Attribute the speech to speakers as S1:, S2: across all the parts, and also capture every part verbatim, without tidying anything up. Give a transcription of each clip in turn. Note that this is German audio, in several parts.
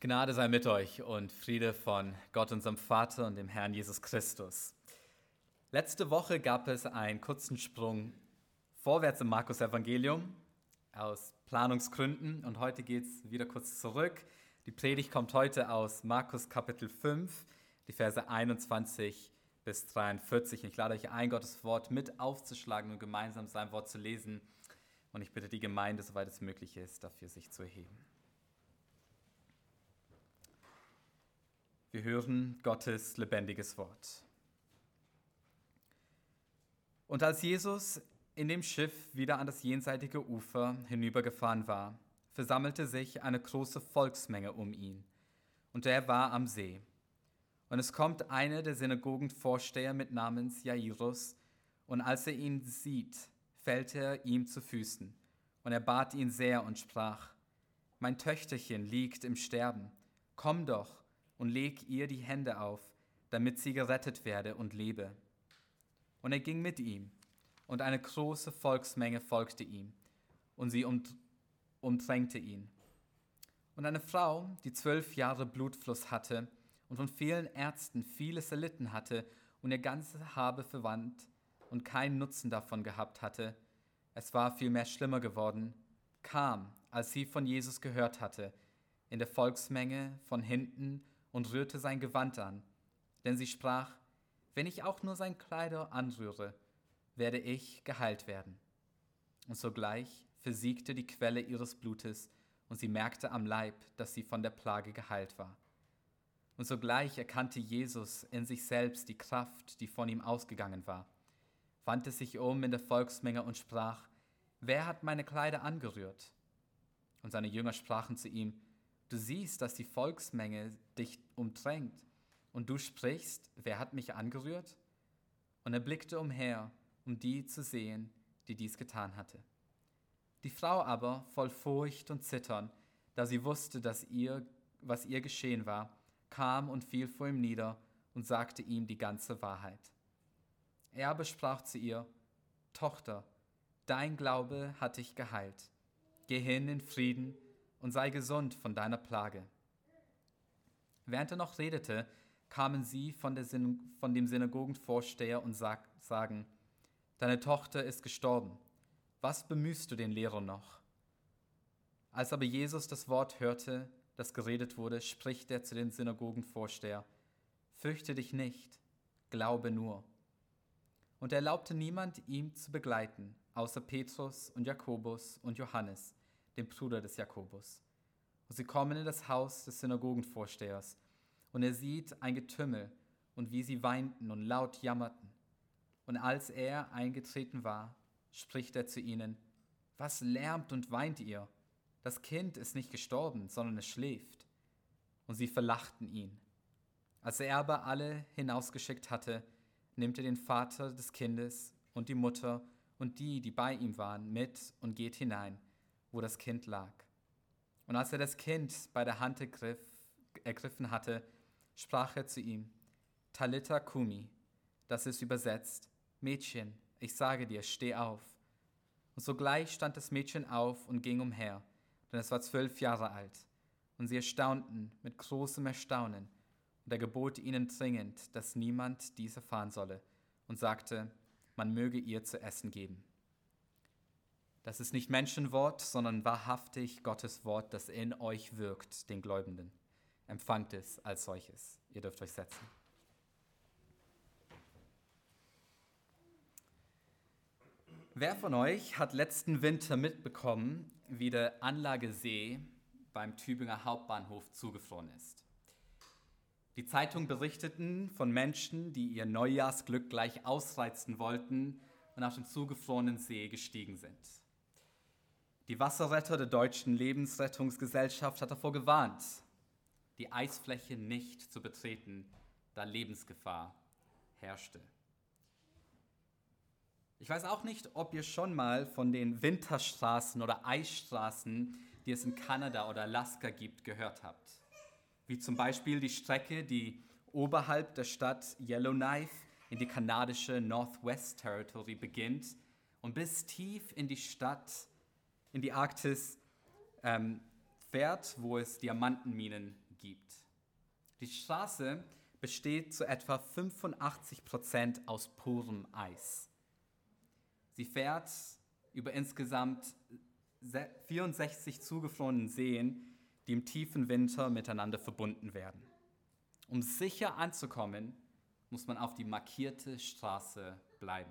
S1: Gnade sei mit euch und Friede von Gott, unserem Vater und dem Herrn Jesus Christus. Letzte Woche gab es einen kurzen Sprung vorwärts im Markus-Evangelium aus Planungsgründen und heute geht es wieder kurz zurück. Die Predigt kommt heute aus Markus Kapitel fünf, die Verse einundzwanzig bis dreiundvierzig. Und ich lade euch ein, Gottes Wort mit aufzuschlagen und gemeinsam sein Wort zu lesen. Und ich bitte die Gemeinde, soweit es möglich ist, dafür sich zu erheben. Wir hören Gottes lebendiges Wort. Und als Jesus in dem Schiff wieder an das jenseitige Ufer hinübergefahren war, versammelte sich eine große Volksmenge um ihn. Und er war am See. Und es kommt einer der Synagogenvorsteher mit Namens Jairus, und als er ihn sieht, fällt er ihm zu Füßen. Und er bat ihn sehr und sprach: Mein Töchterchen liegt im Sterben, komm doch und leg ihr die Hände auf, damit sie gerettet werde und lebe. Und er ging mit ihm, und eine große Volksmenge folgte ihm, und sie umdrängte ihn. Und eine Frau, die zwölf Jahre Blutfluss hatte und von vielen Ärzten vieles erlitten hatte und ihr ganze Habe verwandt und keinen Nutzen davon gehabt hatte, es war vielmehr schlimmer geworden, kam, als sie von Jesus gehört hatte, in der Volksmenge von hinten und rührte sein Gewand an, denn sie sprach: Wenn ich auch nur sein Kleider anrühre, werde ich geheilt werden. Und sogleich versiegte die Quelle ihres Blutes, und sie merkte am Leib, dass sie von der Plage geheilt war. Und sogleich erkannte Jesus in sich selbst die Kraft, die von ihm ausgegangen war, wandte sich um in der Volksmenge und sprach: Wer hat meine Kleider angerührt? Und seine Jünger sprachen zu ihm: Du siehst, dass die Volksmenge dich umdrängt, und du sprichst: Wer hat mich angerührt? Und er blickte umher, um die zu sehen, die dies getan hatte. Die Frau aber, voll Furcht und Zittern, da sie wusste, dass ihr, was ihr geschehen war, kam und fiel vor ihm nieder und sagte ihm die ganze Wahrheit. Er aber sprach zu ihr: Tochter, dein Glaube hat dich geheilt. Geh hin in Frieden und sei gesund von deiner Plage. Während er noch redete, kamen sie von, der Syn- von dem Synagogenvorsteher und sag- sagen: Deine Tochter ist gestorben. Was bemühst du den Lehrer noch? Als aber Jesus das Wort hörte, das geredet wurde, spricht er zu den Synagogenvorsteher: Fürchte dich nicht, glaube nur. Und er erlaubte niemand, ihm zu begleiten, außer Petrus und Jakobus und Johannes, dem Bruder des Jakobus. Und sie kommen in das Haus des Synagogenvorstehers, und er sieht ein Getümmel und wie sie weinten und laut jammerten. Und als er eingetreten war, spricht er zu ihnen: Was lärmt und weint ihr? Das Kind ist nicht gestorben, sondern es schläft. Und sie verlachten ihn. Als er aber alle hinausgeschickt hatte, nimmt er den Vater des Kindes und die Mutter und die, die bei ihm waren, mit und geht hinein, wo das Kind lag. Und als er das Kind bei der Hand ergriff, ergriffen hatte, sprach er zu ihm: Talitha Kumi, das ist übersetzt: Mädchen, ich sage dir, steh auf. Und sogleich stand das Mädchen auf und ging umher, denn es war zwölf Jahre alt. Und sie erstaunten mit großem Erstaunen. Und er gebot ihnen dringend, dass niemand dies erfahren solle, und sagte, man möge ihr zu essen geben. Das ist nicht Menschenwort, sondern wahrhaftig Gottes Wort, das in euch wirkt, den Gläubigen. Empfangt es als solches. Ihr dürft euch setzen. Wer von euch hat letzten Winter mitbekommen, wie der Anlagesee beim Tübinger Hauptbahnhof zugefroren ist? Die Zeitungen berichteten von Menschen, die ihr Neujahrsglück gleich ausreizen wollten und auf den zugefrorenen See gestiegen sind. Die Wasserretter der Deutschen Lebensrettungsgesellschaft hat davor gewarnt, die Eisfläche nicht zu betreten, da Lebensgefahr herrschte. Ich weiß auch nicht, ob ihr schon mal von den Winterstraßen oder Eisstraßen, die es in Kanada oder Alaska gibt, gehört habt. Wie zum Beispiel die Strecke, die oberhalb der Stadt Yellowknife in die kanadische Northwest Territory beginnt und bis tief in die Stadt, in die Arktis ähm, fährt, wo es Diamantenminen gibt. Die Straße besteht zu etwa fünfundachtzig Prozent aus purem Eis. Sie fährt über insgesamt vierundsechzig zugefrorenen Seen, die im tiefen Winter miteinander verbunden werden. Um sicher anzukommen, muss man auf die markierte Straße bleiben.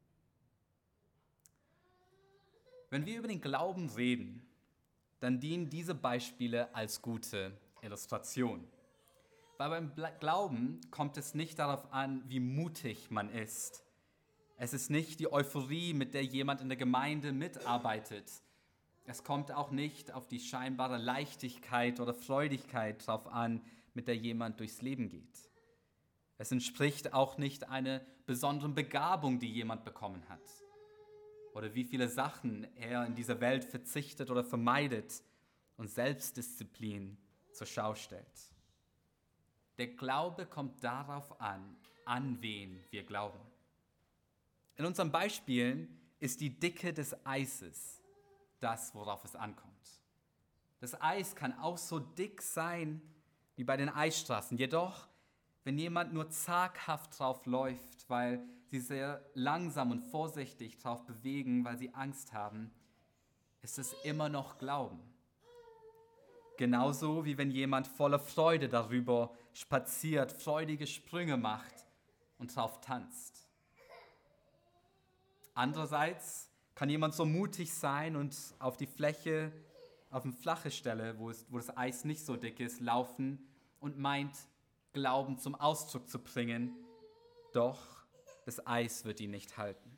S1: Wenn wir über den Glauben reden, dann dienen diese Beispiele als gute Illustration. Weil beim Glauben kommt es nicht darauf an, wie mutig man ist. Es ist nicht die Euphorie, mit der jemand in der Gemeinde mitarbeitet. Es kommt auch nicht auf die scheinbare Leichtigkeit oder Freudigkeit drauf an, mit der jemand durchs Leben geht. Es entspricht auch nicht einer besonderen Begabung, die jemand bekommen hat. Oder wie viele Sachen er in dieser Welt verzichtet oder vermeidet und Selbstdisziplin zur Schau stellt. Der Glaube kommt darauf an, an wen wir glauben. In unseren Beispielen ist die Dicke des Eises das, worauf es ankommt. Das Eis kann auch so dick sein wie bei den Eisstraßen. Jedoch, wenn jemand nur zaghaft drauf läuft, weil sie sehr langsam und vorsichtig drauf bewegen, weil sie Angst haben, ist es immer noch Glauben. Genauso wie wenn jemand voller Freude darüber spaziert, freudige Sprünge macht und drauf tanzt. Andererseits kann jemand so mutig sein und auf die Fläche, auf eine flache Stelle, wo, es, wo das Eis nicht so dick ist, laufen und meint, Glauben zum Ausdruck zu bringen, doch das Eis wird ihn nicht halten.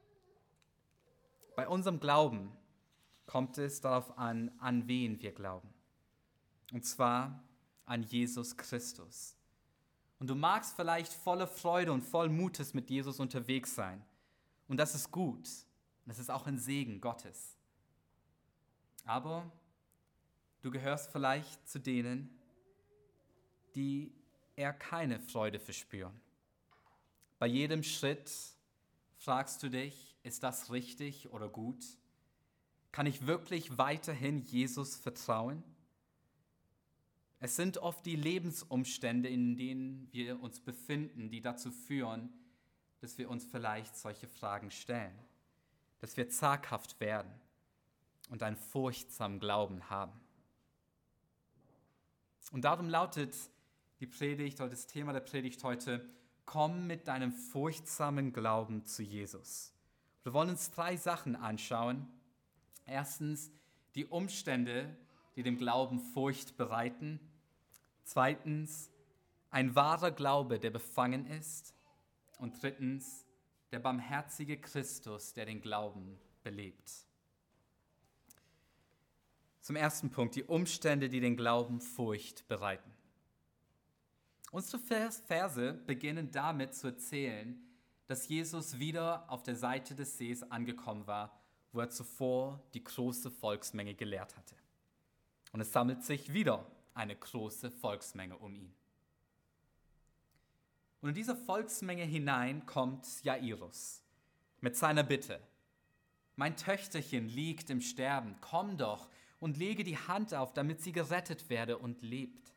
S1: Bei unserem Glauben kommt es darauf an, an wen wir glauben. Und zwar an Jesus Christus. Und du magst vielleicht voller Freude und voll Mutes mit Jesus unterwegs sein. Und das ist gut. Und das ist auch ein Segen Gottes. Aber du gehörst vielleicht zu denen, die eher keine Freude verspüren. Bei jedem Schritt fragst du dich, ist das richtig oder gut? Kann ich wirklich weiterhin Jesus vertrauen? Es sind oft die Lebensumstände, in denen wir uns befinden, die dazu führen, dass wir uns vielleicht solche Fragen stellen, dass wir zaghaft werden und einen furchtsamen Glauben haben. Und darum lautet die Predigt oder das Thema der Predigt heute: Komm mit deinem furchtsamen Glauben zu Jesus. Wir wollen uns drei Sachen anschauen. Erstens die Umstände, die dem Glauben Furcht bereiten. Zweitens ein wahrer Glaube, der befangen ist. Und drittens der barmherzige Christus, der den Glauben belebt. Zum ersten Punkt, die Umstände, die den Glauben Furcht bereiten. Unsere Verse beginnen damit zu erzählen, dass Jesus wieder auf der Seite des Sees angekommen war, wo er zuvor die große Volksmenge gelehrt hatte. Und es sammelt sich wieder eine große Volksmenge um ihn. Und in diese Volksmenge hinein kommt Jairus mit seiner Bitte: Mein Töchterchen liegt im Sterben, komm doch und lege die Hand auf, damit sie gerettet werde und lebt.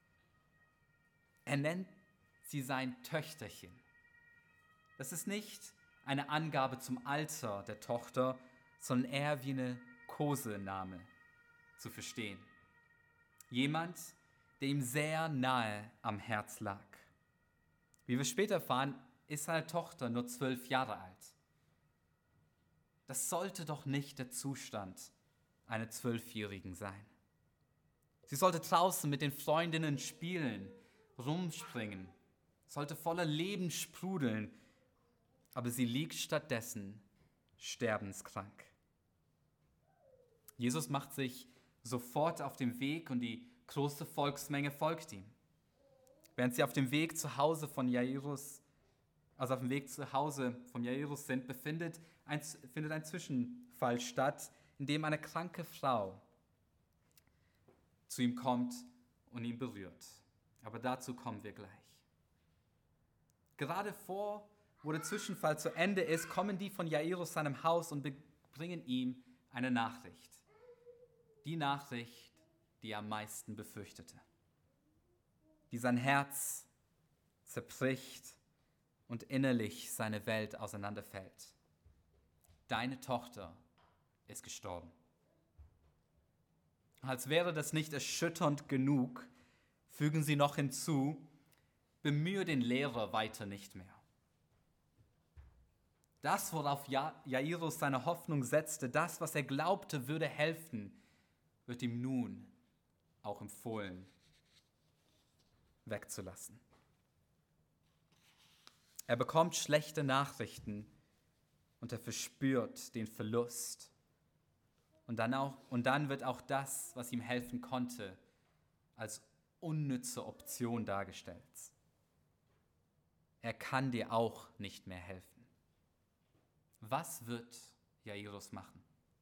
S1: Er nennt sie sein Töchterchen. Das ist nicht eine Angabe zum Alter der Tochter, sondern eher wie eine Kosename zu verstehen. Jemand, der ihm sehr nahe am Herz lag. Wie wir später erfahren, ist seine Tochter nur zwölf Jahre alt. Das sollte doch nicht der Zustand einer Zwölfjährigen sein. Sie sollte draußen mit den Freundinnen spielen, rumspringen, sollte voller Leben sprudeln, aber sie liegt stattdessen sterbenskrank. Jesus macht sich sofort auf den Weg und die große Volksmenge folgt ihm. Während sie auf dem Weg zu Hause von Jairus, also auf dem Weg zu Hause von Jairus sind, befindet ein, findet ein Zwischenfall statt, in dem eine kranke Frau zu ihm kommt und ihn berührt. Aber dazu kommen wir gleich. Gerade vor, wo der Zwischenfall zu Ende ist, kommen die von Jairus seinem Haus und bringen ihm eine Nachricht. Die Nachricht, die er am meisten befürchtete. die sein Herz zerbricht und innerlich seine Welt auseinanderfällt. Deine Tochter ist gestorben. Als wäre das nicht erschütternd genug, fügen sie noch hinzu, bemühe den Lehrer weiter nicht mehr. Das, worauf Ja- Jairus seine Hoffnung setzte, das, was er glaubte, würde helfen, wird ihm nun auch empfohlen, wegzulassen. Er bekommt schlechte Nachrichten und er verspürt den Verlust. Und dann, auch, und dann wird auch das, was ihm helfen konnte, als unnütze Option dargestellt. Er kann dir auch nicht mehr helfen. Was wird Jairus machen?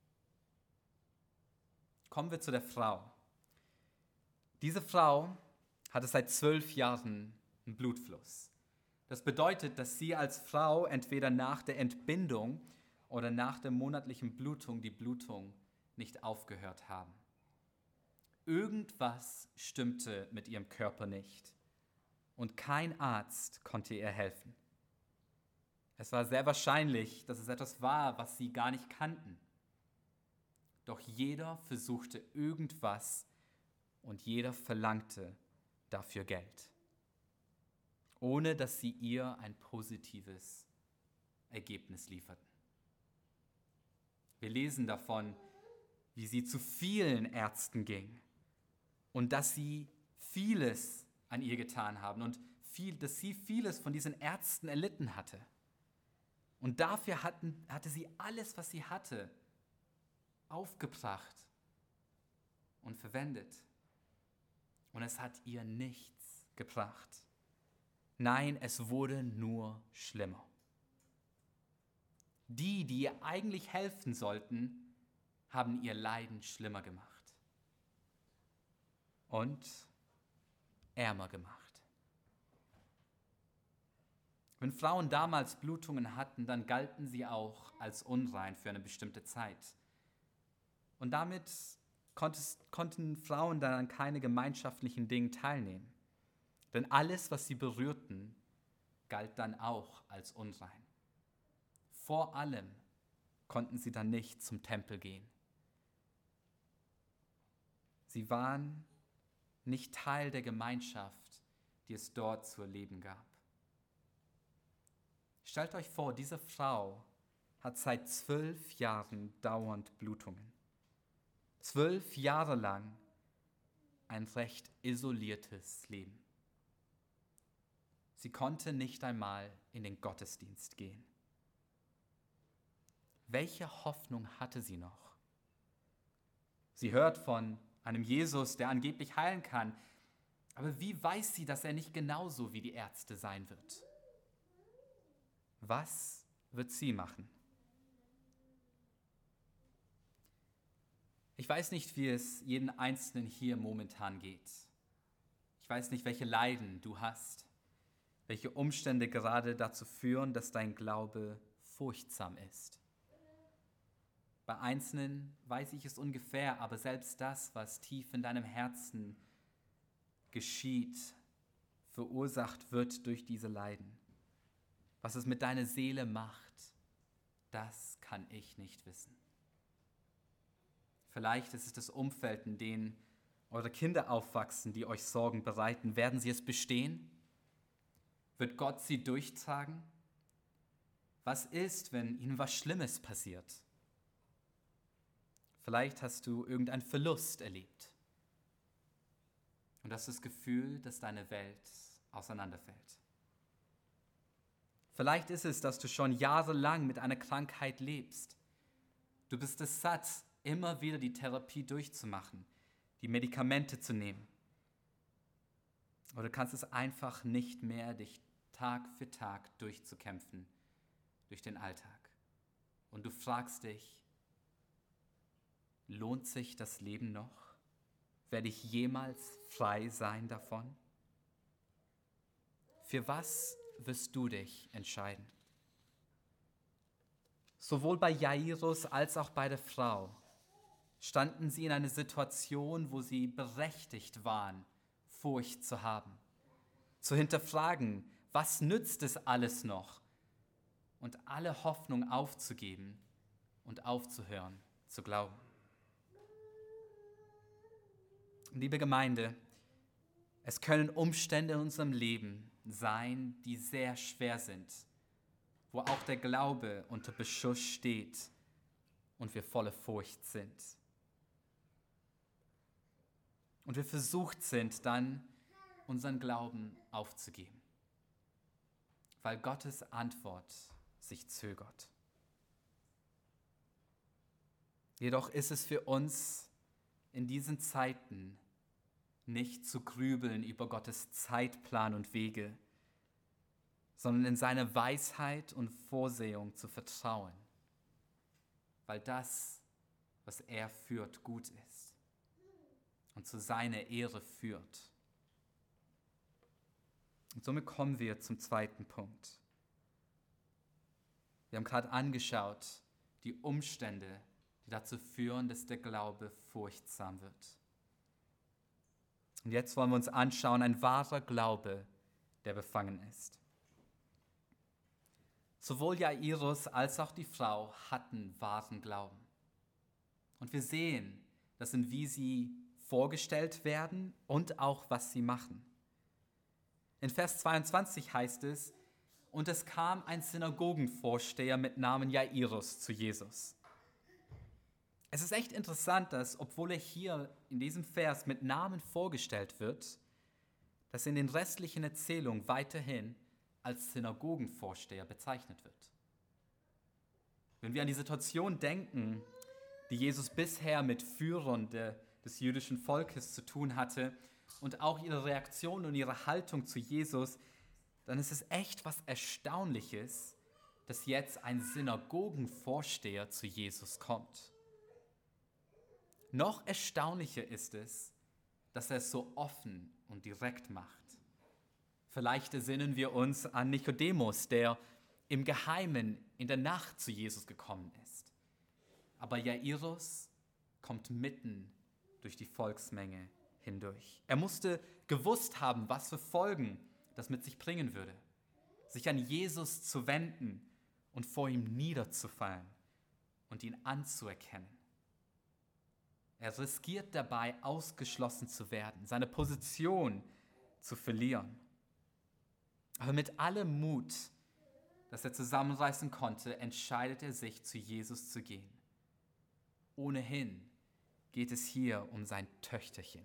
S1: Kommen wir zu der Frau. Diese Frau hatte seit zwölf Jahren einen Blutfluss. Das bedeutet, dass sie als Frau entweder nach der Entbindung oder nach der monatlichen Blutung die Blutung nicht aufgehört haben. Irgendwas stimmte mit ihrem Körper nicht und kein Arzt konnte ihr helfen. Es war sehr wahrscheinlich, dass es etwas war, was sie gar nicht kannten. Doch jeder versuchte irgendwas und jeder verlangte dafür Geld, ohne dass sie ihr ein positives Ergebnis lieferten. Wir lesen davon, wie sie zu vielen Ärzten ging und dass sie vieles an ihr getan haben und viel, dass sie vieles von diesen Ärzten erlitten hatte. Und dafür hatten, hatte sie alles, was sie hatte, aufgebracht und verwendet. Und es hat ihr nichts gebracht. Nein, es wurde nur schlimmer. Die, die ihr eigentlich helfen sollten, haben ihr Leiden schlimmer gemacht und ärmer gemacht. Wenn Frauen damals Blutungen hatten, dann galten sie auch als unrein für eine bestimmte Zeit. Und damit konnten Frauen dann an keine gemeinschaftlichen Dingen teilnehmen. Denn alles, was sie berührten, galt dann auch als unrein. Vor allem konnten sie dann nicht zum Tempel gehen. Sie waren nicht Teil der Gemeinschaft, die es dort zu erleben gab. Stellt euch vor, diese Frau hat seit zwölf Jahren dauernd Blutungen. Zwölf Jahre lang ein recht isoliertes Leben. Sie konnte nicht einmal in den Gottesdienst gehen. Welche Hoffnung hatte sie noch? Sie hört von einem Jesus, der angeblich heilen kann, aber wie weiß sie, dass er nicht genauso wie die Ärzte sein wird? Was wird sie machen? Ich weiß nicht, wie es jeden Einzelnen hier momentan geht. Ich weiß nicht, welche Leiden du hast, welche Umstände gerade dazu führen, dass dein Glaube furchtsam ist. Bei Einzelnen weiß ich es ungefähr, aber selbst das, was tief in deinem Herzen geschieht, verursacht wird durch diese Leiden. Was es mit deiner Seele macht, das kann ich nicht wissen. Vielleicht ist es das Umfeld, in dem eure Kinder aufwachsen, die euch Sorgen bereiten. Werden sie es bestehen? Wird Gott sie durchtragen? Was ist, wenn ihnen was Schlimmes passiert? Vielleicht hast du irgendeinen Verlust erlebt und hast das Gefühl, dass deine Welt auseinanderfällt. Vielleicht ist es, dass du schon jahrelang mit einer Krankheit lebst. Du bist es satt, immer wieder die Therapie durchzumachen, die Medikamente zu nehmen. Oder du kannst es einfach nicht mehr, dich Tag für Tag durchzukämpfen durch den Alltag. Und du fragst dich, lohnt sich das Leben noch? Werde ich jemals frei sein davon? Für was wirst du dich entscheiden? Sowohl bei Jairus als auch bei der Frau standen sie in einer Situation, wo sie berechtigt waren, Furcht zu haben, zu hinterfragen, was nützt es alles noch und alle Hoffnung aufzugeben und aufzuhören zu glauben. Liebe Gemeinde, es können Umstände in unserem Leben sein, die sehr schwer sind, wo auch der Glaube unter Beschuss steht und wir voller Furcht sind. Und wir versucht sind, dann unseren Glauben aufzugeben, weil Gottes Antwort sich zögert. Jedoch ist es für uns in diesen Zeiten nicht zu grübeln über Gottes Zeitplan und Wege, sondern in seine Weisheit und Vorsehung zu vertrauen, weil das, was er führt, gut ist und zu seiner Ehre führt. Und somit kommen wir zum zweiten Punkt. Wir haben gerade angeschaut, die Umstände, die dazu führen, dass der Glaube furchtsam wird. Und jetzt wollen wir uns anschauen, ein wahrer Glaube, der befangen ist. Sowohl Jairus als auch die Frau hatten wahren Glauben. Und wir sehen, das sind, wie sie vorgestellt werden und auch, was sie machen. In Vers zweiundzwanzig heißt es, und es kam ein Synagogenvorsteher mit Namen Jairus zu Jesus. Es ist echt interessant, dass, obwohl er hier in diesem Vers mit Namen vorgestellt wird, dass in den restlichen Erzählungen weiterhin als Synagogenvorsteher bezeichnet wird. Wenn wir an die Situation denken, die Jesus bisher mit Führern de, des jüdischen Volkes zu tun hatte und auch ihre Reaktion und ihre Haltung zu Jesus, dann ist es echt was Erstaunliches, dass jetzt ein Synagogenvorsteher zu Jesus kommt. Noch erstaunlicher ist es, dass er es so offen und direkt macht. Vielleicht erinnern wir uns an Nikodemus, der im Geheimen in der Nacht zu Jesus gekommen ist. Aber Jairus kommt mitten durch die Volksmenge hindurch. Er musste gewusst haben, was für Folgen das mit sich bringen würde, sich an Jesus zu wenden und vor ihm niederzufallen und ihn anzuerkennen. Er riskiert dabei, ausgeschlossen zu werden, seine Position zu verlieren. Aber mit allem Mut, das er zusammenreißen konnte, entscheidet er sich, zu Jesus zu gehen. Ohnehin geht es hier um sein Töchterchen.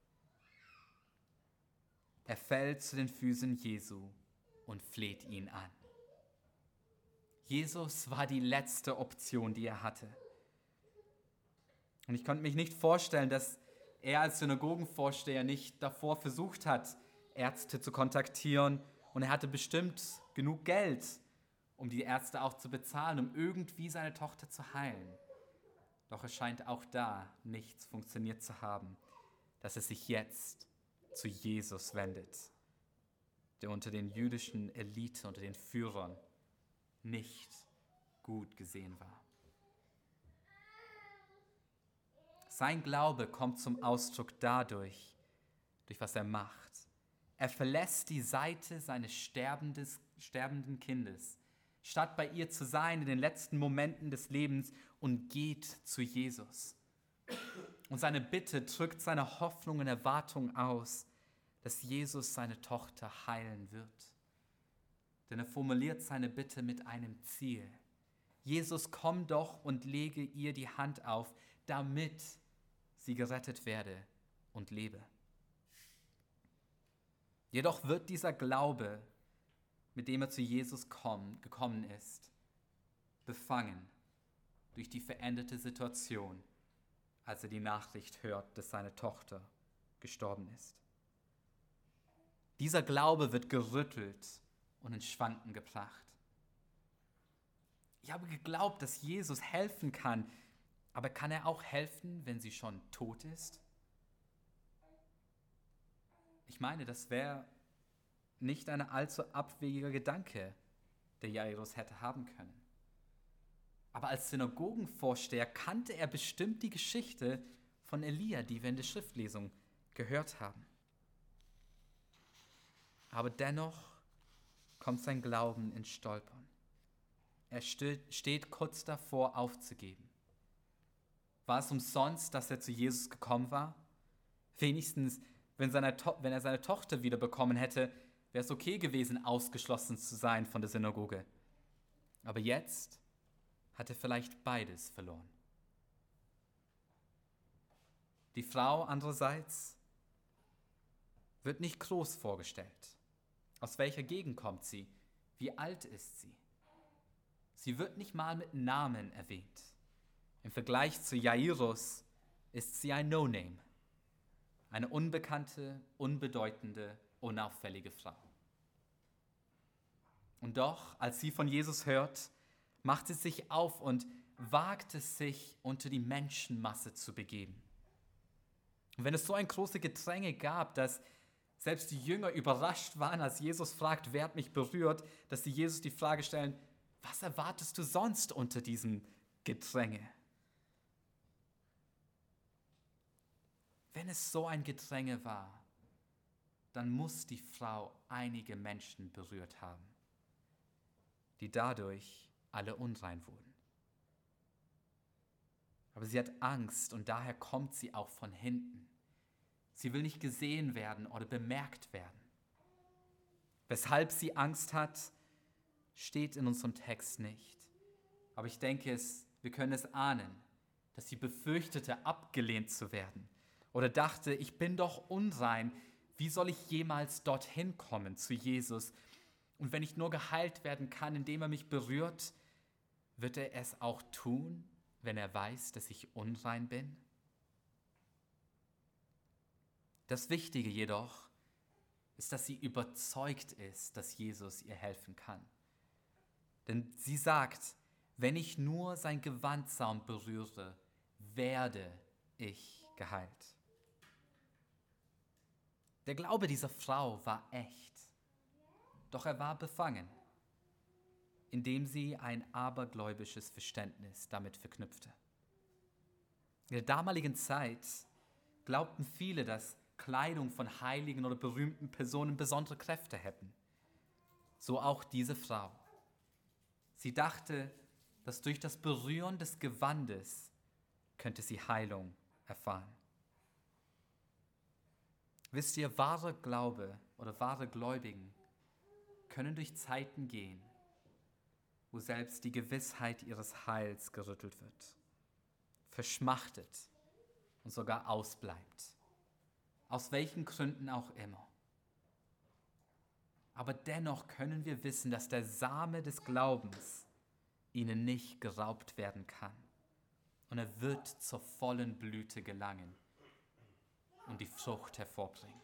S1: Er fällt zu den Füßen Jesu und fleht ihn an. Jesus war die letzte Option, die er hatte. Und ich konnte mich nicht vorstellen, dass er als Synagogenvorsteher nicht davor versucht hat, Ärzte zu kontaktieren. Und er hatte bestimmt genug Geld, um die Ärzte auch zu bezahlen, um irgendwie seine Tochter zu heilen. Doch es scheint auch da nichts funktioniert zu haben, dass er sich jetzt zu Jesus wendet, der unter den jüdischen Elite, unter den Führern nicht gut gesehen war. Sein Glaube kommt zum Ausdruck dadurch, durch was er macht. Er verlässt die Seite seines sterbendes, sterbenden Kindes, statt bei ihr zu sein in den letzten Momenten des Lebens, und geht zu Jesus. Und seine Bitte drückt seine Hoffnung und Erwartung aus, dass Jesus seine Tochter heilen wird. Denn er formuliert seine Bitte mit einem Ziel. Jesus, komm doch und lege ihr die Hand auf, damit sie gerettet werde und lebe. Jedoch wird dieser Glaube, mit dem er zu Jesus komm, gekommen ist, befangen durch die veränderte Situation, als er die Nachricht hört, dass seine Tochter gestorben ist. Dieser Glaube wird gerüttelt und in Schwanken gebracht. Ich habe geglaubt, dass Jesus helfen kann, aber kann er auch helfen, wenn sie schon tot ist? Ich meine, das wäre nicht ein allzu abwegiger Gedanke, der Jairus hätte haben können. Aber als Synagogenvorsteher kannte er bestimmt die Geschichte von Elia, die wir in der Schriftlesung gehört haben. Aber dennoch kommt sein Glauben ins Stolpern. Er steht kurz davor, aufzugeben. War es umsonst, dass er zu Jesus gekommen war? Wenigstens, wenn, seine to- wenn er seine Tochter wiederbekommen hätte, wäre es okay gewesen, ausgeschlossen zu sein von der Synagoge. Aber jetzt hat er vielleicht beides verloren. Die Frau andererseits wird nicht groß vorgestellt. Aus welcher Gegend kommt sie? Wie alt ist sie? Sie wird nicht mal mit Namen erwähnt. Im Vergleich zu Jairus ist sie ein No-Name. Eine unbekannte, unbedeutende, unauffällige Frau. Und doch, als sie von Jesus hört, macht sie sich auf und wagt es sich, unter die Menschenmasse zu begeben. Und wenn es so ein großes Gedränge gab, dass selbst die Jünger überrascht waren, als Jesus fragt, wer hat mich berührt, dass sie Jesus die Frage stellen, was erwartest du sonst unter diesem Gedränge? Wenn es so ein Gedränge war, dann muss die Frau einige Menschen berührt haben, die dadurch alle unrein wurden. Aber sie hat Angst und daher kommt sie auch von hinten. Sie will nicht gesehen werden oder bemerkt werden. Weshalb sie Angst hat, steht in unserem Text nicht. Aber ich denke, es, wir können es ahnen, dass sie befürchtete, abgelehnt zu werden oder dachte, ich bin doch unrein, wie soll ich jemals dorthin kommen zu Jesus? Und wenn ich nur geheilt werden kann, indem er mich berührt, wird er es auch tun, wenn er weiß, dass ich unrein bin? Das Wichtige jedoch ist, dass sie überzeugt ist, dass Jesus ihr helfen kann. Denn sie sagt, wenn ich nur sein Gewandsaum berühre, werde ich geheilt. Der Glaube dieser Frau war echt, doch er war befangen, indem sie ein abergläubisches Verständnis damit verknüpfte. In der damaligen Zeit glaubten viele, dass Kleidung von heiligen oder berühmten Personen besondere Kräfte hätten. So auch diese Frau. Sie dachte, dass durch das Berühren des Gewandes könnte sie Heilung erfahren. Wisst ihr, wahre Glaube oder wahre Gläubigen können durch Zeiten gehen, wo selbst die Gewissheit ihres Heils gerüttelt wird, verschmachtet und sogar ausbleibt. Aus welchen Gründen auch immer. Aber dennoch können wir wissen, dass der Same des Glaubens ihnen nicht geraubt werden kann. Und er wird zur vollen Blüte gelangen und die Frucht hervorbringen.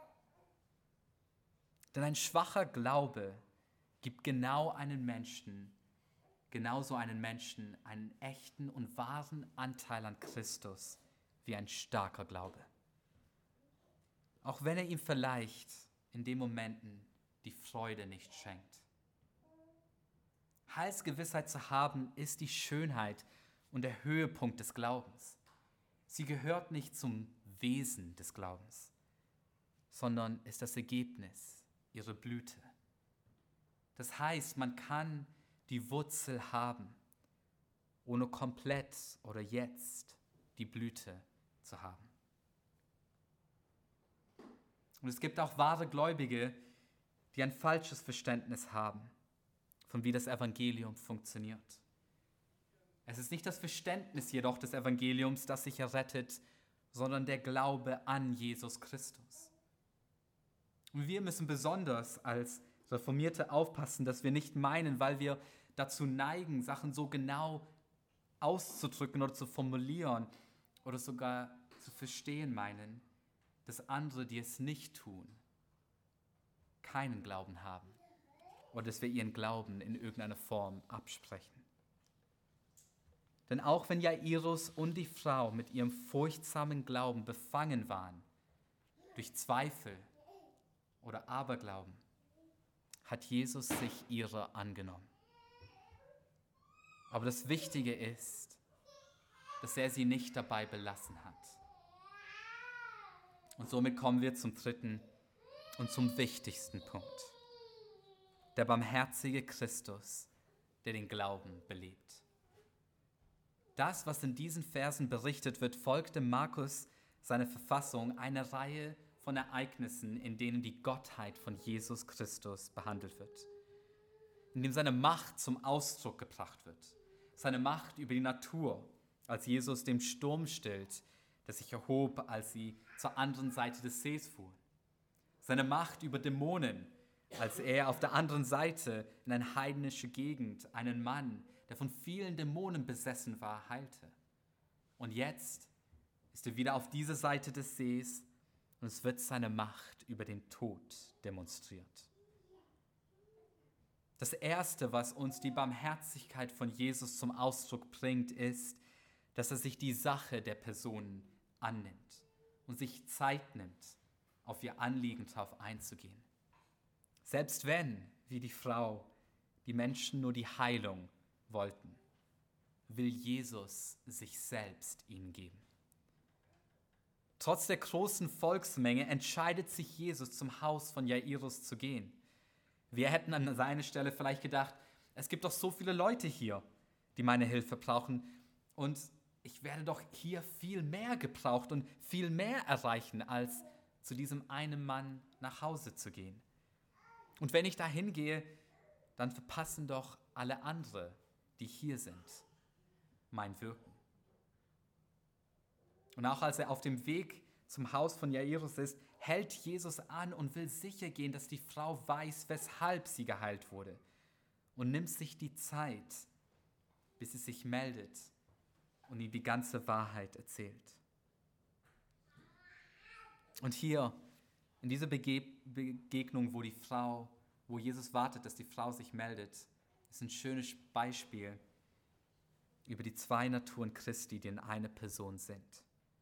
S1: Denn ein schwacher Glaube gibt genau einen Menschen, genauso einen Menschen, einen echten und wahren Anteil an Christus wie ein starker Glaube. Auch wenn er ihm vielleicht in den Momenten die Freude nicht schenkt. Heilsgewissheit zu haben, ist die Schönheit und der Höhepunkt des Glaubens. Sie gehört nicht zum Wesen des Glaubens, sondern ist das Ergebnis, ihre Blüte. Das heißt, man kann die Wurzel haben, ohne komplett oder jetzt die Blüte zu haben. Und es gibt auch wahre Gläubige, die ein falsches Verständnis haben, von wie das Evangelium funktioniert. Es ist nicht das Verständnis jedoch des Evangeliums, das sich errettet, sondern der Glaube an Jesus Christus. Und wir müssen besonders als Reformierte aufpassen, dass wir nicht meinen, weil wir dazu neigen, Sachen so genau auszudrücken oder zu formulieren oder sogar zu verstehen meinen, dass andere, die es nicht tun, keinen Glauben haben oder dass wir ihren Glauben in irgendeiner Form absprechen. Denn auch wenn Jairus und die Frau mit ihrem furchtsamen Glauben befangen waren, durch Zweifel oder Aberglauben, hat Jesus sich ihrer angenommen. Aber das Wichtige ist, dass er sie nicht dabei belassen hat. Und somit kommen wir zum dritten und zum wichtigsten Punkt. Der barmherzige Christus, der den Glauben belebt. Das, was in diesen Versen berichtet wird, folgte Markus seiner Verfassung eine Reihe von Ereignissen, in denen die Gottheit von Jesus Christus behandelt wird, in dem seine Macht zum Ausdruck gebracht wird, seine Macht über die Natur, als Jesus den Sturm stillt, der sich erhob, als sie zur anderen Seite des Sees fuhren, seine Macht über Dämonen, als er auf der anderen Seite in eine heidnische Gegend einen Mann, der von vielen Dämonen besessen war, heilte. Und jetzt ist er wieder auf dieser Seite des Sees und es wird seine Macht über den Tod demonstriert. Das Erste, was uns die Barmherzigkeit von Jesus zum Ausdruck bringt, ist, dass er sich die Sache der Personen annimmt und sich Zeit nimmt, auf ihr Anliegen darauf einzugehen. Selbst wenn, wie die Frau, die Menschen nur die Heilung wollten, will Jesus sich selbst ihnen geben. Trotz der großen Volksmenge entscheidet sich Jesus, zum Haus von Jairus zu gehen. Wir hätten an seiner Stelle vielleicht gedacht, es gibt doch so viele Leute hier, die meine Hilfe brauchen und ich werde doch hier viel mehr gebraucht und viel mehr erreichen, als zu diesem einen Mann nach Hause zu gehen. Und wenn ich da hingehe, dann verpassen doch alle anderen, die hier sind, mein Wirken. Und auch als er auf dem Weg zum Haus von Jairus ist, hält Jesus an und will sicher gehen, dass die Frau weiß, weshalb sie geheilt wurde. Und nimmt sich die Zeit, bis sie sich meldet und ihm die ganze Wahrheit erzählt. Und hier, in dieser Bege- Begegnung, wo die Frau, wo Jesus wartet, dass die Frau sich meldet, ist ein schönes Beispiel über die zwei Naturen Christi, die in einer Person sind.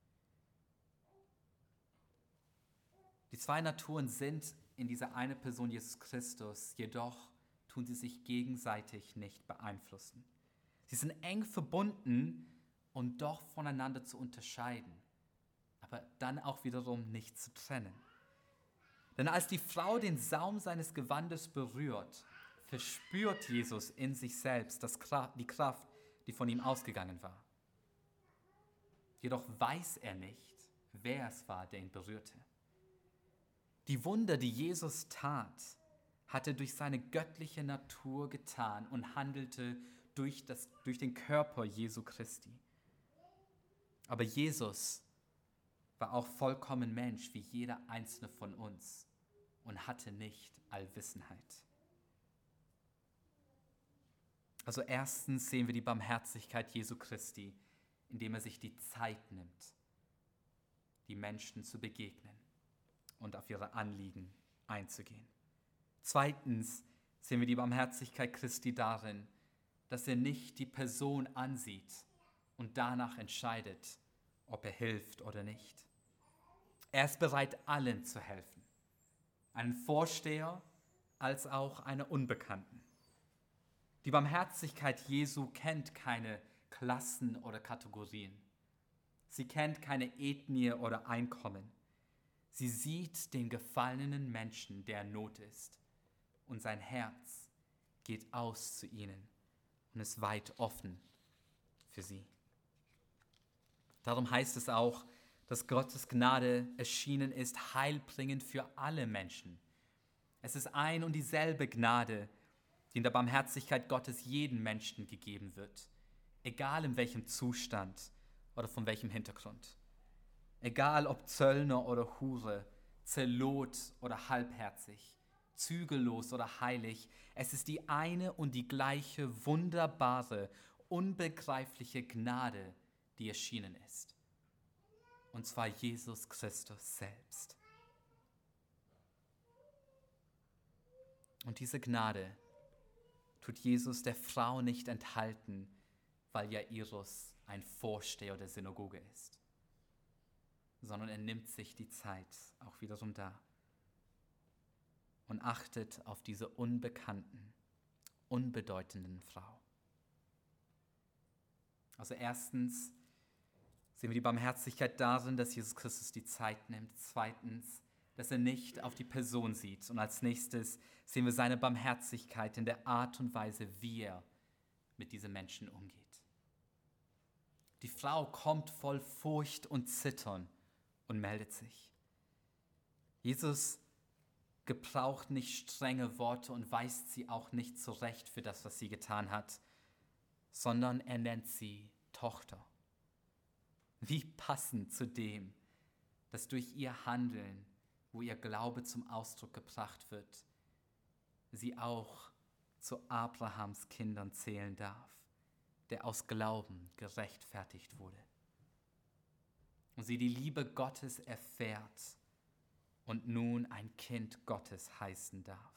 S1: Die zwei Naturen sind in dieser eine Person Jesus Christus, jedoch tun sie sich gegenseitig nicht beeinflussen. Sie sind eng verbunden und doch voneinander zu unterscheiden, aber dann auch wiederum nicht zu trennen. Denn als die Frau den Saum seines Gewandes berührt, verspürt Jesus in sich selbst das Kra- die Kraft, die von ihm ausgegangen war. Jedoch weiß er nicht, wer es war, der ihn berührte. Die Wunder, die Jesus tat, hat er durch seine göttliche Natur getan und handelte durch, das, durch den Körper Jesu Christi. Aber Jesus war auch vollkommen Mensch, wie jeder einzelne von uns, und hatte nicht Allwissenheit. Also erstens sehen wir die Barmherzigkeit Jesu Christi, indem er sich die Zeit nimmt, die Menschen zu begegnen und auf ihre Anliegen einzugehen. Zweitens sehen wir die Barmherzigkeit Christi darin, dass er nicht die Person ansieht und danach entscheidet, ob er hilft oder nicht. Er ist bereit, allen zu helfen, einen Vorsteher als auch einer Unbekannten. Die Barmherzigkeit Jesu kennt keine Klassen oder Kategorien. Sie kennt keine Ethnie oder Einkommen. Sie sieht den gefallenen Menschen, der in Not ist, und sein Herz geht aus zu ihnen und ist weit offen für sie. Darum heißt es auch, dass Gottes Gnade erschienen ist, heilbringend für alle Menschen. Es ist ein und dieselbe Gnade, die in der Barmherzigkeit Gottes jedem Menschen gegeben wird, egal in welchem Zustand oder von welchem Hintergrund. Egal ob Zöllner oder Hure, Zelot oder halbherzig, zügellos oder heilig, es ist die eine und die gleiche wunderbare, unbegreifliche Gnade, die erschienen ist. Und zwar Jesus Christus selbst. Und diese Gnade tut Jesus der Frau nicht enthalten, weil Jairus ein Vorsteher der Synagoge ist, sondern er nimmt sich die Zeit auch wiederum da und achtet auf diese unbekannten, unbedeutenden Frau. Also erstens sehen wir die Barmherzigkeit darin, dass Jesus Christus die Zeit nimmt. Zweitens dass er nicht auf die Person sieht. Und als nächstes sehen wir seine Barmherzigkeit in der Art und Weise, wie er mit diesen Menschen umgeht. Die Frau kommt voll Furcht und Zittern und meldet sich. Jesus gebraucht nicht strenge Worte und weist sie auch nicht zurecht für das, was sie getan hat, sondern er nennt sie Tochter. Wie passend zu dem, dass durch ihr Handeln, wo ihr Glaube zum Ausdruck gebracht wird, sie auch zu Abrahams Kindern zählen darf, der aus Glauben gerechtfertigt wurde. Und sie die Liebe Gottes erfährt und nun ein Kind Gottes heißen darf.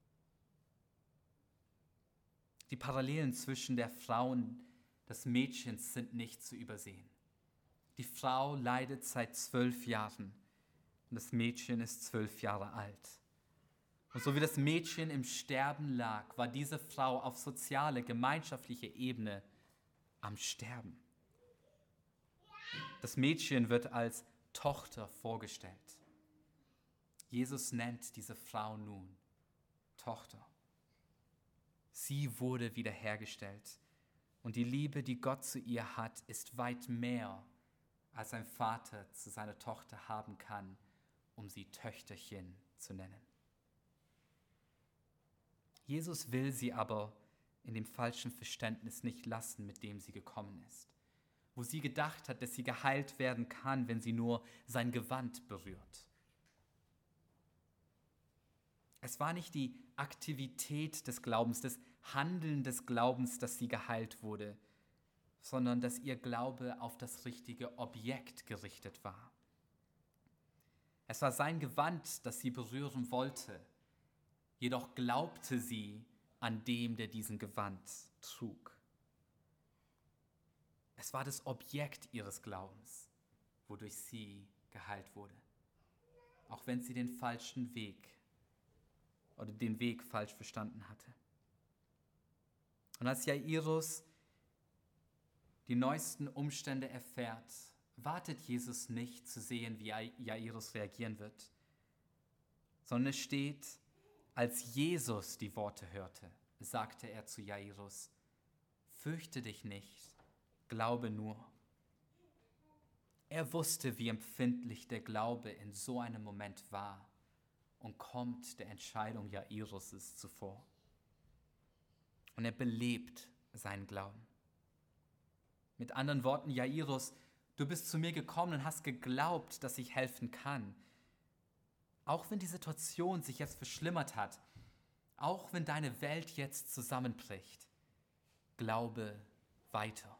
S1: Die Parallelen zwischen der Frau und des Mädchens sind nicht zu übersehen. Die Frau leidet seit zwölf Jahren und das Mädchen ist zwölf Jahre alt. Und so wie das Mädchen im Sterben lag, war diese Frau auf soziale, gemeinschaftliche Ebene am Sterben. Das Mädchen wird als Tochter vorgestellt. Jesus nennt diese Frau nun Tochter. Sie wurde wiederhergestellt und die Liebe, die Gott zu ihr hat, ist weit mehr, als ein Vater zu seiner Tochter haben kann, um sie Töchterchen zu nennen. Jesus will sie aber in dem falschen Verständnis nicht lassen, mit dem sie gekommen ist, wo sie gedacht hat, dass sie geheilt werden kann, wenn sie nur sein Gewand berührt. Es war nicht die Aktivität des Glaubens, das Handeln des Glaubens, dass sie geheilt wurde, sondern dass ihr Glaube auf das richtige Objekt gerichtet war. Es war sein Gewand, das sie berühren wollte, jedoch glaubte sie an dem, der diesen Gewand trug. Es war das Objekt ihres Glaubens, wodurch sie geheilt wurde, auch wenn sie den falschen Weg oder den Weg falsch verstanden hatte. Und als Jairus die neuesten Umstände erfährt, wartet Jesus nicht zu sehen, wie Jairus reagieren wird, sondern es steht, als Jesus die Worte hörte, sagte er zu Jairus, fürchte dich nicht, glaube nur. Er wusste, wie empfindlich der Glaube in so einem Moment war und kommt der Entscheidung Jairus' zuvor. Und er belebt seinen Glauben. Mit anderen Worten, Jairus, du bist zu mir gekommen und hast geglaubt, dass ich helfen kann. Auch wenn die Situation sich jetzt verschlimmert hat, auch wenn deine Welt jetzt zusammenbricht, glaube weiter.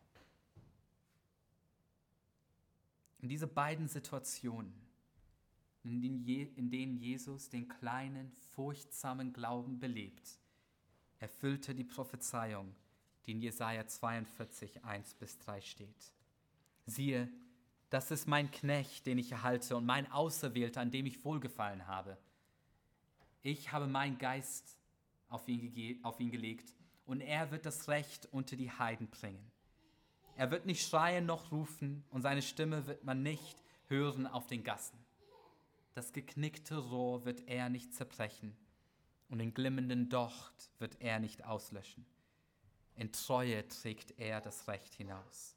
S1: In diese beiden Situationen, in denen Jesus den kleinen, furchtsamen Glauben belebt, erfüllte die Prophezeiung, die in Jesaja zweiundvierzig, eins bis drei steht. Siehe, das ist mein Knecht, den ich erhalte, und mein Auserwählter, an dem ich wohlgefallen habe. Ich habe meinen Geist auf ihn, gege- auf ihn gelegt, und er wird das Recht unter die Heiden bringen. Er wird nicht schreien noch rufen, und seine Stimme wird man nicht hören auf den Gassen. Das geknickte Rohr wird er nicht zerbrechen, und den glimmenden Docht wird er nicht auslöschen. In Treue trägt er das Recht hinaus.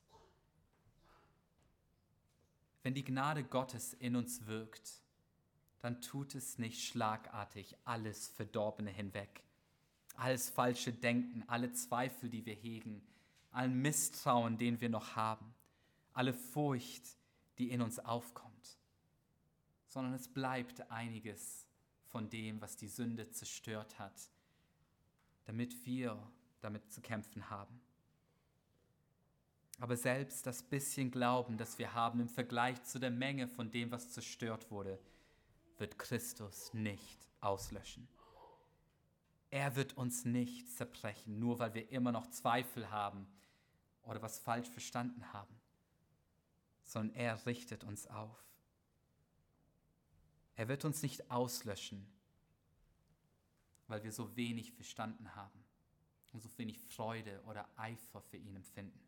S1: Wenn die Gnade Gottes in uns wirkt, dann tut es nicht schlagartig alles Verdorbene hinweg. Alles falsche Denken, alle Zweifel, die wir hegen, allen Misstrauen, den wir noch haben, alle Furcht, die in uns aufkommt. Sondern es bleibt einiges von dem, was die Sünde zerstört hat, damit wir damit zu kämpfen haben. Aber selbst das bisschen Glauben, das wir haben im Vergleich zu der Menge von dem, was zerstört wurde, wird Christus nicht auslöschen. Er wird uns nicht zerbrechen, nur weil wir immer noch Zweifel haben oder was falsch verstanden haben, sondern er richtet uns auf. Er wird uns nicht auslöschen, weil wir so wenig verstanden haben und so wenig Freude oder Eifer für ihn empfinden.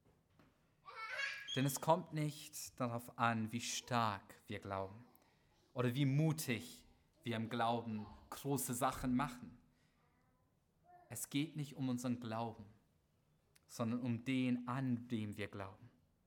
S1: Denn es kommt nicht darauf an, wie stark wir glauben oder wie mutig wir im Glauben große Sachen machen. Es geht nicht um unseren Glauben, sondern um den, an dem wir glauben.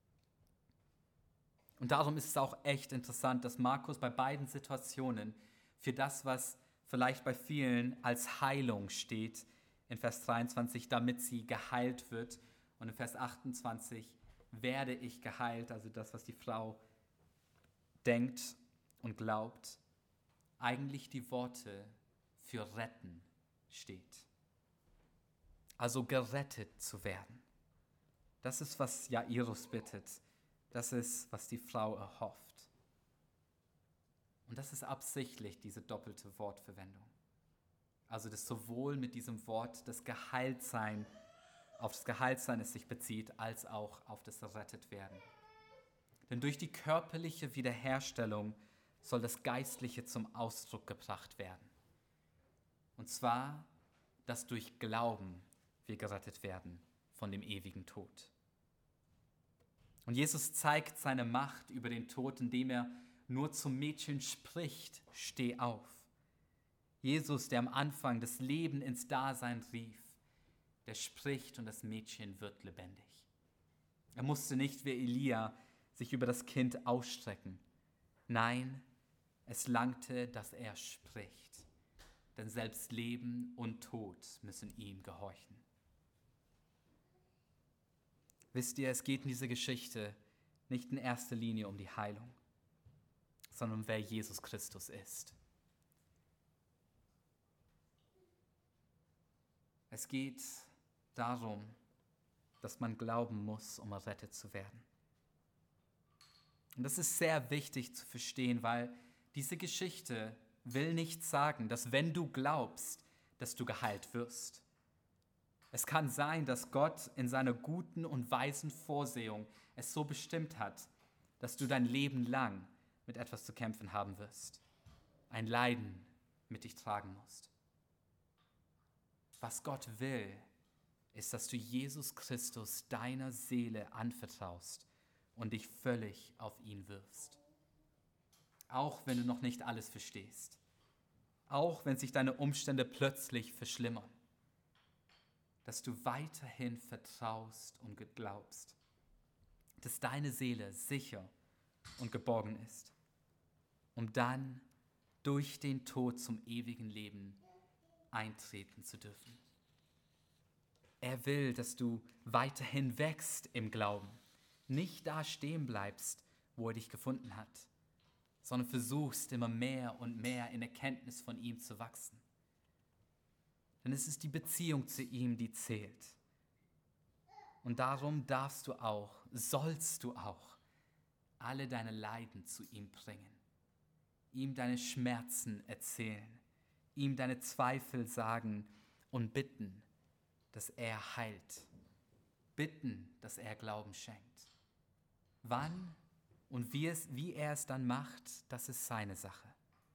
S1: Und darum ist es auch echt interessant, dass Markus bei beiden Situationen für das, was vielleicht bei vielen als Heilung steht, in Vers dreiundzwanzig, damit sie geheilt wird, und in Vers achtundzwanzig, werde ich geheilt, also das, was die Frau denkt und glaubt, eigentlich die Worte für retten steht. Also gerettet zu werden. Das ist, was Jairus bittet. Das ist, was die Frau erhofft. Und das ist absichtlich, diese doppelte Wortverwendung. Also das sowohl mit diesem Wort das Geheiltsein, auf das Geheiltsein es sich bezieht, als auch auf das Errettetwerden. Denn durch die körperliche Wiederherstellung soll das Geistliche zum Ausdruck gebracht werden. Und zwar, dass durch Glauben wir gerettet werden von dem ewigen Tod. Und Jesus zeigt seine Macht über den Tod, indem er nur zum Mädchen spricht, steh auf. Jesus, der am Anfang das Leben ins Dasein rief, der spricht und das Mädchen wird lebendig. Er musste nicht wie Elia sich über das Kind ausstrecken. Nein, es langte, dass er spricht. Denn selbst Leben und Tod müssen ihm gehorchen. Wisst ihr, es geht in dieser Geschichte nicht in erster Linie um die Heilung, sondern um wer Jesus Christus ist. Es geht darum, dass man glauben muss, um errettet zu werden. Und das ist sehr wichtig zu verstehen, weil diese Geschichte will nicht sagen, dass wenn du glaubst, dass du geheilt wirst. Es kann sein, dass Gott in seiner guten und weisen Vorsehung es so bestimmt hat, dass du dein Leben lang mit etwas zu kämpfen haben wirst. Ein Leiden mit dich tragen musst. Was Gott will, ist, dass du Jesus Christus deiner Seele anvertraust und dich völlig auf ihn wirfst. Auch wenn du noch nicht alles verstehst. Auch wenn sich deine Umstände plötzlich verschlimmern. Dass du weiterhin vertraust und glaubst, dass deine Seele sicher und geborgen ist, um dann durch den Tod zum ewigen Leben eintreten zu dürfen. Er will, dass du weiterhin wächst im Glauben, nicht da stehen bleibst, wo er dich gefunden hat, sondern versuchst immer mehr und mehr in Erkenntnis von ihm zu wachsen. Denn es ist die Beziehung zu ihm, die zählt. Und darum darfst du auch, sollst du auch, alle deine Leiden zu ihm bringen, ihm deine Schmerzen erzählen, ihm deine Zweifel sagen und bitten, dass er heilt, bitten, dass er Glauben schenkt. Wann und wie, es, wie er es dann macht, das ist seine Sache.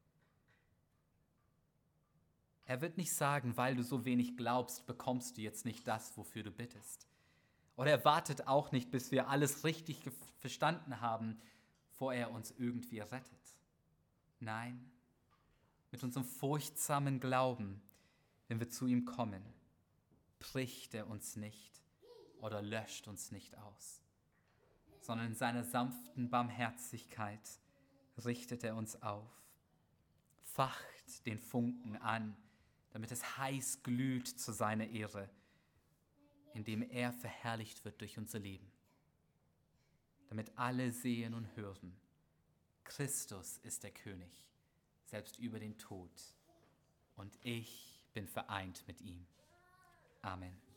S1: Er wird nicht sagen, weil du so wenig glaubst, bekommst du jetzt nicht das, wofür du bittest. Oder er wartet auch nicht, bis wir alles richtig ge- verstanden haben, bevor er uns irgendwie rettet. Nein, mit unserem furchtsamen Glauben, wenn wir zu ihm kommen, bricht er uns nicht oder löscht uns nicht aus, sondern in seiner sanften Barmherzigkeit richtet er uns auf, facht den Funken an, damit es heiß glüht zu seiner Ehre, indem er verherrlicht wird durch unser Leben. Damit alle sehen und hören, Christus ist der König, selbst über den Tod, und ich bin vereint mit ihm. Amen.